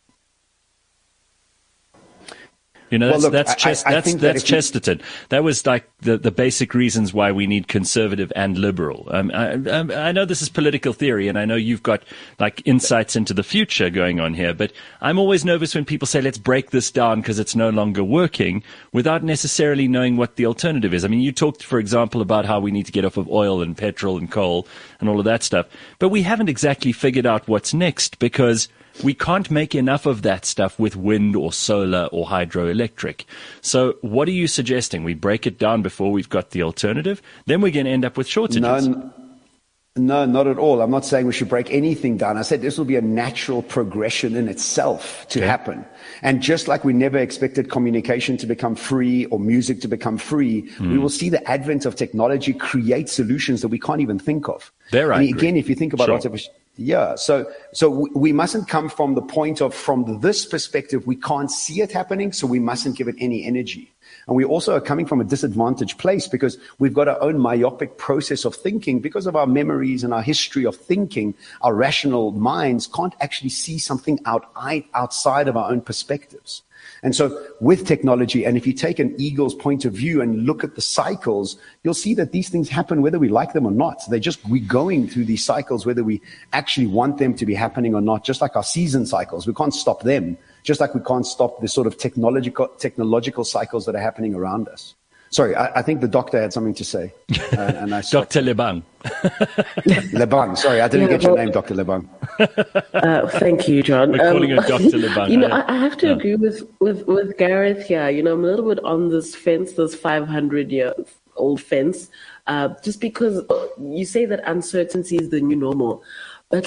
That's Chesterton. That was like the basic reasons why we need conservative and liberal. I know this is political theory, and I know you've got like insights into the future going on here, but I'm always nervous when people say, let's break this down because it's no longer working, without necessarily knowing what the alternative is. I mean, you talked, for example, about how we need to get off of oil and petrol and coal and all of that stuff, but we haven't exactly figured out what's next, because we can't make enough of that stuff with wind or solar or hydroelectric. So what are you suggesting? We break it down before we've got the alternative? Then we're going to end up with shortages. No, not at all. I'm not saying we should break anything down. I said this will be a natural progression in itself to happen. And just like we never expected communication to become free or music to become free, we will see the advent of technology create solutions that we can't even think of. Again, if you think about artificial... Yeah, so we mustn't come from the point of, from this perspective, we can't see it happening, so we mustn't give it any energy. And we also are coming from a disadvantaged place because we've got our own myopic process of thinking. Because of our memories and our history of thinking, our rational minds can't actually see something outside of our own perspectives. And so with technology, and if you take an eagle's point of view and look at the cycles, you'll see that these things happen whether we like them or not. We're going through these cycles whether we actually want them to be happening or not, just like our season cycles. We can't stop them, just like we can't stop the sort of technological cycles that are happening around us. Sorry, I think the doctor had something to say. And I Dr. Lebang. Lebang. Sorry, I didn't get your name, Dr. Lebang. Thank you, John. We're calling her Dr. Lebang. I have to agree with Gareth here. I'm a little bit on this fence, this 500-year-old fence, just because you say that uncertainty is the new normal. But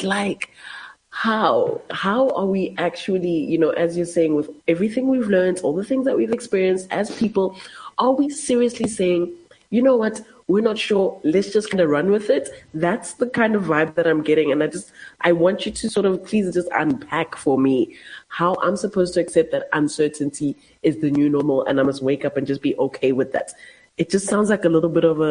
how are we actually, as you're saying, with everything we've learned, all the things that we've experienced as people, are we seriously saying, you know what, we're not sure, let's just kind of run with it? That's the kind of vibe that I'm getting. And I want you to sort of please just unpack for me how I'm supposed to accept that uncertainty is the new normal and I must wake up and just be okay with that. It just sounds like a little bit of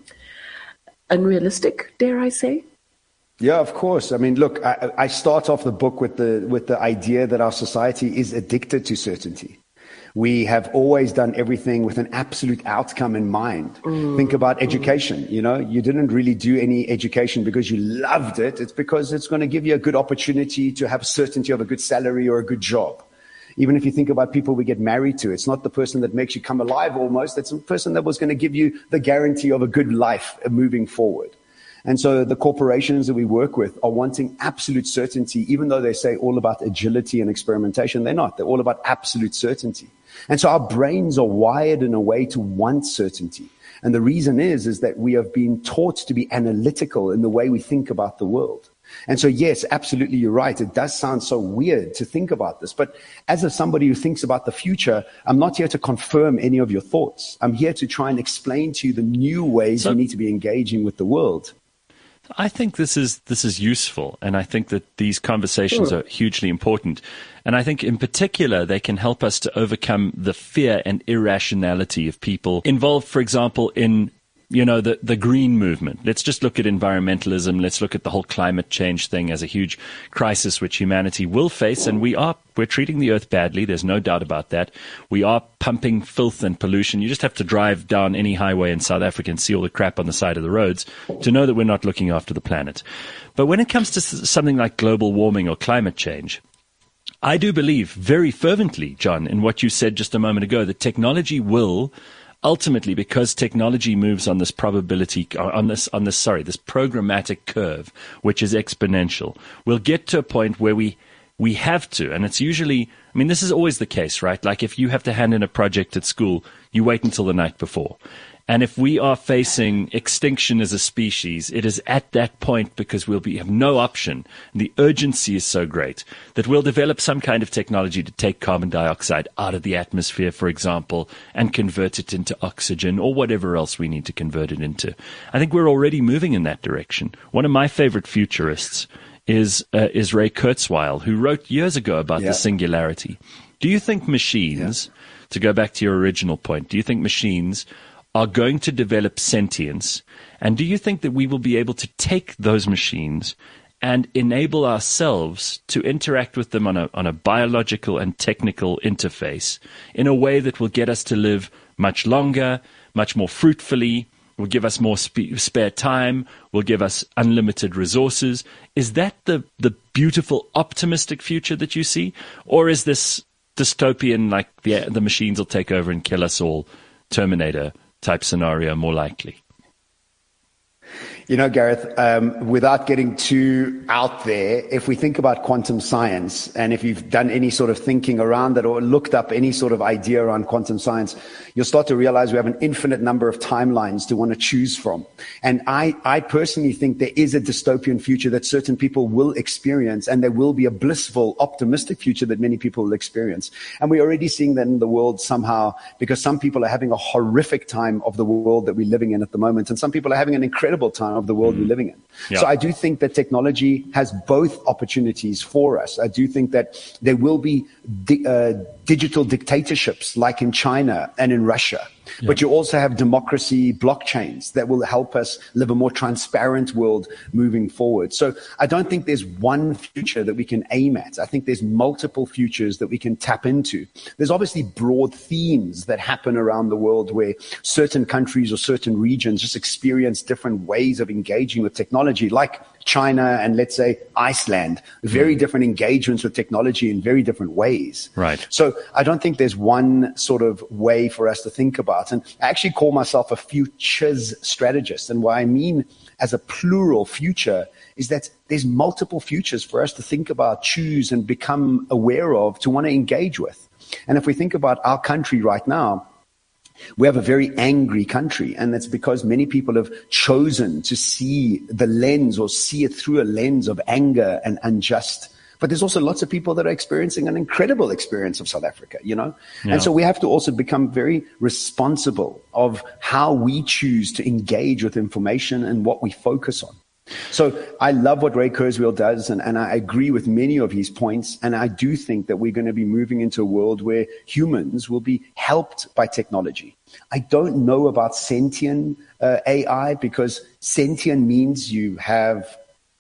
unrealistic, dare I say? Yeah, of course. I mean, look, I start off the book with the idea that our society is addicted to certainty. We have always done everything with an absolute outcome in mind. Think about education. You didn't really do any education because you loved it. It's because it's going to give you a good opportunity to have certainty of a good salary or a good job. Even if you think about people we get married to, it's not the person that makes you come alive almost. It's the person that was going to give you the guarantee of a good life moving forward. And so the corporations that we work with are wanting absolute certainty, even though they say all about agility and experimentation. They're not. They're all about absolute certainty. And so our brains are wired in a way to want certainty. And the reason is that we have been taught to be analytical in the way we think about the world. And so, yes, absolutely, you're right. It does sound so weird to think about this. But as somebody who thinks about the future, I'm not here to confirm any of your thoughts. I'm here to try and explain to you the new ways you need to be engaging with the world. I think this is useful, and I think that these conversations are hugely important. And I think in particular, they can help us to overcome the fear and irrationality of people involved, for example, in the green movement. Let's just look at environmentalism. Let's look at the whole climate change thing as a huge crisis which humanity will face. And we're treating the earth badly. There's no doubt about that. We are pumping filth and pollution. You just have to drive down any highway in South Africa and see all the crap on the side of the roads to know that we're not looking after the planet. But when it comes to something like global warming or climate change, I do believe very fervently, John, in what you said just a moment ago, that technology will ultimately, because technology moves on this this programmatic curve, which is exponential, we'll get to a point where we have to, and it's usually, this is always the case, right? Like if you have to hand in a project at school, you wait until the night before. And if we are facing extinction as a species, it is at that point, because have no option. And the urgency is so great that we'll develop some kind of technology to take carbon dioxide out of the atmosphere, for example, and convert it into oxygen or whatever else we need to convert it into. I think we're already moving in that direction. One of my favorite futurists is Ray Kurzweil, who wrote years ago about the singularity. Do you think machines, to go back to your original point, do you think machines are going to develop sentience? And do you think that we will be able to take those machines and enable ourselves to interact with them on a biological and technical interface in a way that will get us to live much longer, much more fruitfully, will give us more spare time, will give us unlimited resources? Is that the beautiful, optimistic future that you see? Or is this dystopian, like the machines will take over and kill us all, Terminator type scenario more likely? Gareth, without getting too out there, if we think about quantum science, and if you've done any sort of thinking around it or looked up any sort of idea around quantum science, you'll start to realize we have an infinite number of timelines to want to choose from. And I personally think there is a dystopian future that certain people will experience, and there will be a blissful, optimistic future that many people will experience. And we're already seeing that in the world somehow, because some people are having a horrific time of the world that we're living in at the moment, and some people are having an incredible time of the world we're living in. Yeah. So I do think that technology has both opportunities for us. I do think that there will be digital dictatorships like in China and in Russia. Yeah. But you also have democracy blockchains that will help us live a more transparent world moving forward. So I don't think there's one future that we can aim at. I think there's multiple futures that we can tap into. There's obviously broad themes that happen around the world where certain countries or certain regions just experience different ways of engaging with technology, like China and let's say Iceland, very different engagements with technology in very different ways. Right. So I don't think there's one sort of way for us to think about. And I actually call myself a futures strategist. And what I mean as a plural future is that there's multiple futures for us to think about, choose, and become aware of, to want to engage with. And if we think about our country right now, we have a very angry country, and that's because many people have chosen to see the lens or see it through a lens of anger and unjust. But there's also lots of people that are experiencing an incredible experience of South Africa, you know? Yeah. And so we have to also become very responsible of how we choose to engage with information and what we focus on. So I love what Ray Kurzweil does, and I agree with many of his points. And I do think that we're going to be moving into a world where humans will be helped by technology. I don't know about sentient AI, because sentient means you have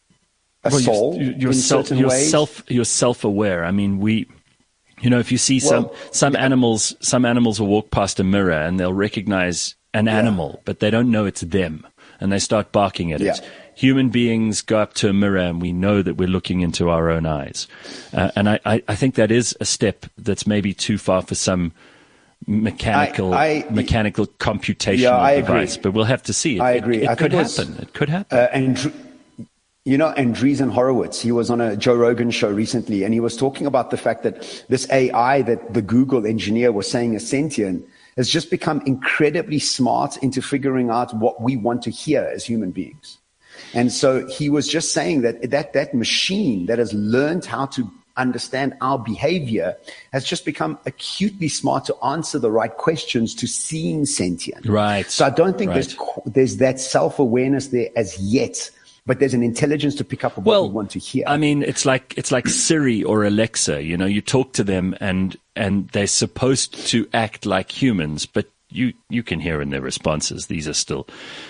a soul in certain ways. You're self-aware. I mean, if you see some animals will walk past a mirror and they'll recognize an animal, but they don't know it's them, and they start barking at it. Human beings go up to a mirror and we know that we're looking into our own eyes. And I think that is a step that's maybe too far for some mechanical computational device, but we'll have to see. I agree. It could happen. It could happen. Andreessen Horowitz, he was on a Joe Rogan show recently, and he was talking about the fact that this AI that the Google engineer was saying is sentient has just become incredibly smart into figuring out what we want to hear as human beings. And so he was just saying that machine that has learned how to understand our behavior has just become acutely smart to answer the right questions, to seem sentient. Right. So I don't think there's that self-awareness there as yet, but there's an intelligence to pick up on what we want to hear. I mean, it's like Siri or Alexa. You know, you talk to them and they're supposed to act like humans, but you can hear in their responses, these are still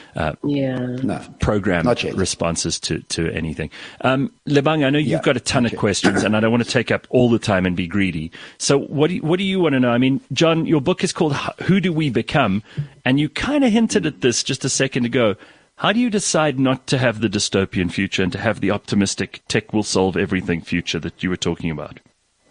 programmed responses to anything. Lebang, I know you've got a ton of questions, and I don't want to take up all the time and be greedy. So what do you want to know? I mean, John, your book is called Who Do We Become? And you kind of hinted at this just a second ago. How do you decide not to have the dystopian future and to have the optimistic tech will solve everything future that you were talking about?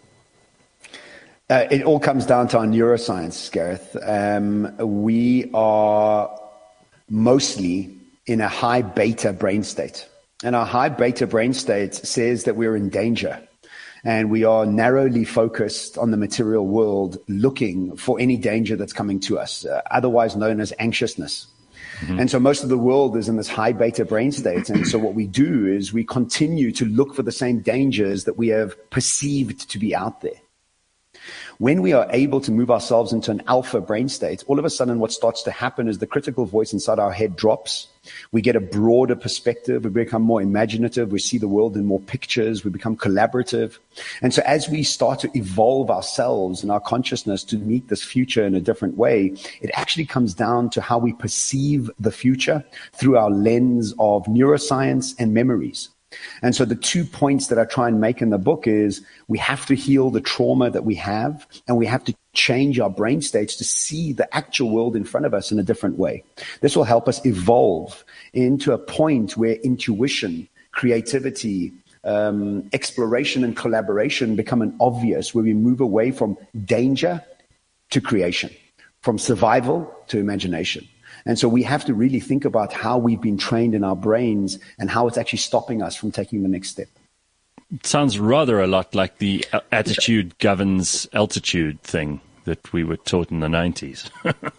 It all comes down to our neuroscience, Gareth. We are mostly in a high beta brain state. And our high beta brain state says that we're in danger. And we are narrowly focused on the material world, looking for any danger that's coming to us, otherwise known as anxiousness. Mm-hmm. And so most of the world is in this high beta brain state. And so what we do is we continue to look for the same dangers that we have perceived to be out there. When we are able to move ourselves into an alpha brain state, all of a sudden what starts to happen is the critical voice inside our head drops. We get a broader perspective. We become more imaginative. We see the world in more pictures. We become collaborative. And so as we start to evolve ourselves and our consciousness to meet this future in a different way, it actually comes down to how we perceive the future through our lens of neuroscience and memories. And so the 2 points that I try and make in the book is we have to heal the trauma that we have, and we have to change our brain states to see the actual world in front of us in a different way. This will help us evolve into a point where intuition, creativity, exploration and collaboration become an obvious, where we move away from danger to creation, from survival to imagination. And so we have to really think about how we've been trained in our brains and how it's actually stopping us from taking the next step. It sounds rather a lot like the attitude governs altitude thing that we were taught in the 90s.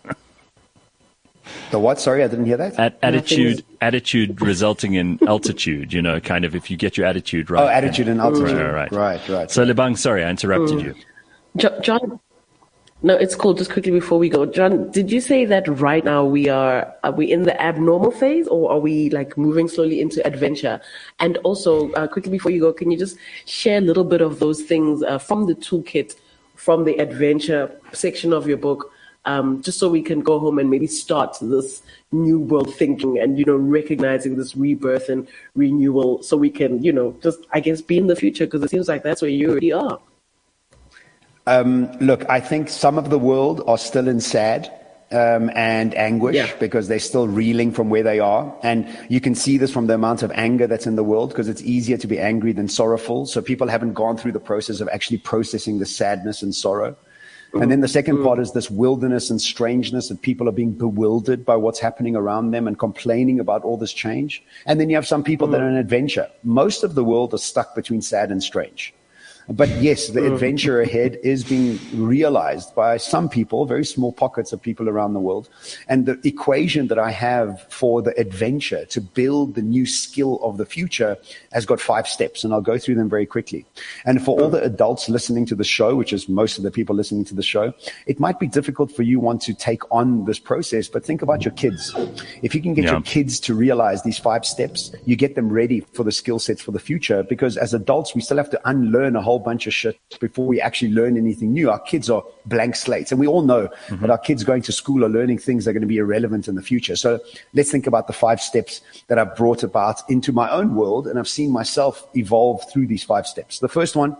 The what? Sorry, I didn't hear that. Attitude resulting in altitude, you know, kind of if you get your attitude right. Oh, attitude and altitude. Right. So, Lebang, sorry, I interrupted you. John, no, it's cool. Just quickly before we go, John, did you say that right now are we in the abnormal phase, or are we like moving slowly into adventure? And also, quickly before you go, can you just share a little bit of those things from the toolkit, from the adventure section of your book, just so we can go home and maybe start this new world thinking and, you know, recognizing this rebirth and renewal, so we can, you know, just, I guess, be in the future, because it seems like that's where you already are. Look, I think some of the world are still in SAD. and anguish because they're still reeling from where they are. And you can see this from the amount of anger that's in the world, because it's easier to be angry than sorrowful. So people haven't gone through the process of actually processing the sadness and sorrow. And then the second part is this wilderness and strangeness, that people are being bewildered by what's happening around them and complaining about all this change. And then you have some people that are in adventure. Most of the world is stuck between sad and strange. But yes, the adventure ahead is being realized by some people, very small pockets of people around the world. And the equation that I have for the adventure to build the new skill of the future has got 5 steps, and I'll go through them very quickly. And for all the adults listening to the show, which is most of the people listening to the show, it might be difficult for you want to take on this process, but think about your kids. If you can get your kids to realize these 5 steps, you get them ready for the skill sets for the future, because as adults, we still have to unlearn a whole bunch of shit before we actually learn anything new. Our kids are blank slates, and we all know that our kids going to school are learning things that are going to be irrelevant in the future. So let's think about the 5 steps that I've brought about into my own world, and I've seen myself evolve through these 5 steps. The first one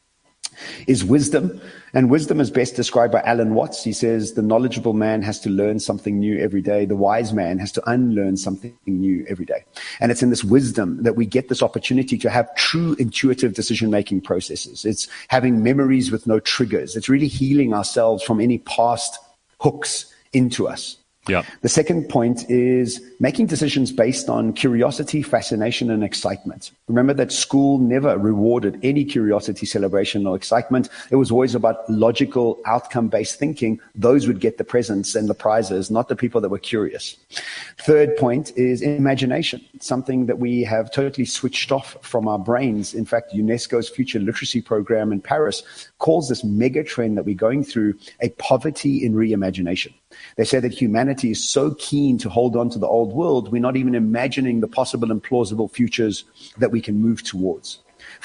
is wisdom. And wisdom is best described by Alan Watts. He says, the knowledgeable man has to learn something new every day. The wise man has to unlearn something new every day. And it's in this wisdom that we get this opportunity to have true intuitive decision-making processes. It's having memories with no triggers. It's really healing ourselves from any past hooks into us. Yeah. The second point is making decisions based on curiosity, fascination, and excitement. Remember that school never rewarded any curiosity, celebration, or excitement. It was always about logical, outcome-based thinking. Those would get the presents and the prizes, not the people that were curious. Third point is imagination, something that we have totally switched off from our brains. In fact, UNESCO's Future Literacy Program in Paris calls this mega trend that we're going through a poverty in reimagination. They say that humanity is so keen to hold on to the old world, we're not even imagining the possible and plausible futures that we can move towards.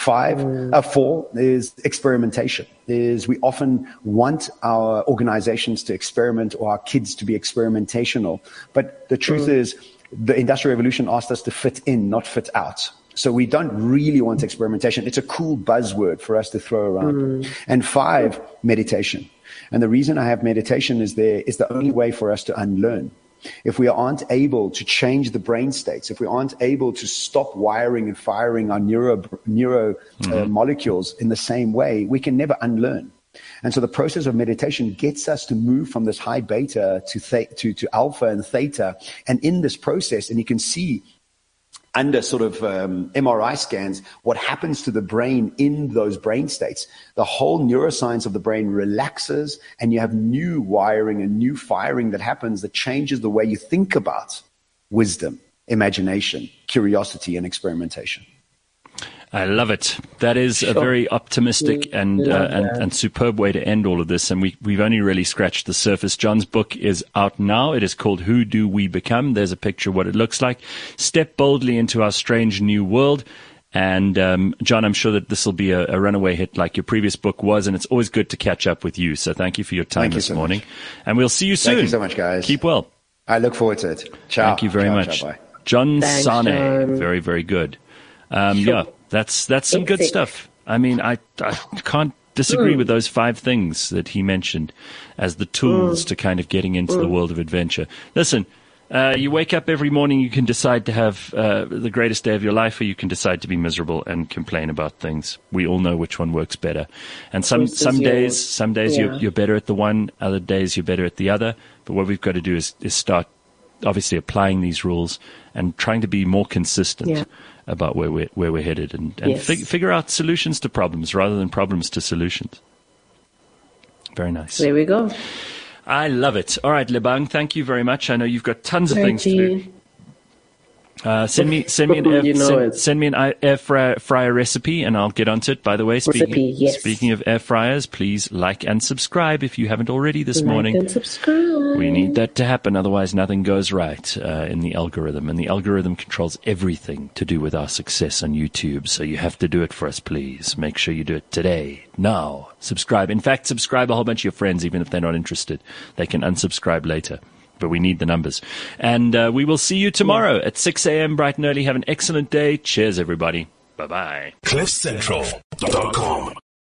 4 is experimentation. We often want our organizations to experiment or our kids to be experimentational. But the truth is, the Industrial Revolution asked us to fit in, not fit out. So we don't really want experimentation. It's a cool buzzword for us to throw around. And 5, meditation. And the reason I have meditation is the only way for us to unlearn. If we aren't able to change the brain states, if we aren't able to stop wiring and firing our neuro molecules in the same way, we can never unlearn. And so the process of meditation gets us to move from this high beta to alpha and theta. And in this process, and you can see under sort of MRI scans, what happens to the brain in those brain states. The whole neuroscience of the brain relaxes, and you have new wiring and new firing that happens that changes the way you think about wisdom, imagination, curiosity, and experimentation. I love it. That is a very optimistic and superb way to end all of this. And we've only really scratched the surface. John's book is out now. It is called Who Do We Become? There's a picture of what it looks like. Step boldly into our strange new world. And John, I'm sure that this will be a runaway hit like your previous book was. And it's always good to catch up with you. So thank you for your time this morning. And we'll see you soon. Thank you so much, guys. Keep well. I look forward to it. Ciao. Thank you very much. Ciao, bye. John Thanks, Sane. John. Very, very good. Yeah. That's some good stuff. I mean, I can't disagree with those 5 things that he mentioned as the tools to kind of getting into the world of adventure. Listen, you wake up every morning, you can decide to have the greatest day of your life, or you can decide to be miserable and complain about things. We all know which one works better. And some days you're better at the one, other days you're better at the other. But what we've got to do is start obviously applying these rules and trying to be more consistent about where we're headed, and figure out solutions to problems rather than problems to solutions. Very nice. There we go. I love it. All right, Lebang, thank you very much. I know you've got tons of things to do. Send me an air fryer recipe, and I'll get onto it. By the way, speaking of air fryers, please like and subscribe if you haven't already this morning. And subscribe. We need that to happen, otherwise nothing goes right in the algorithm. And the algorithm controls everything to do with our success on YouTube. So you have to do it for us, please. Make sure you do it today, now. Subscribe. In fact, subscribe a whole bunch of your friends, even if they're not interested. They can unsubscribe later. But we need the numbers. And we will see you tomorrow at 6 a.m. bright and early. Have an excellent day. Cheers, everybody. Bye-bye. CliffCentral.com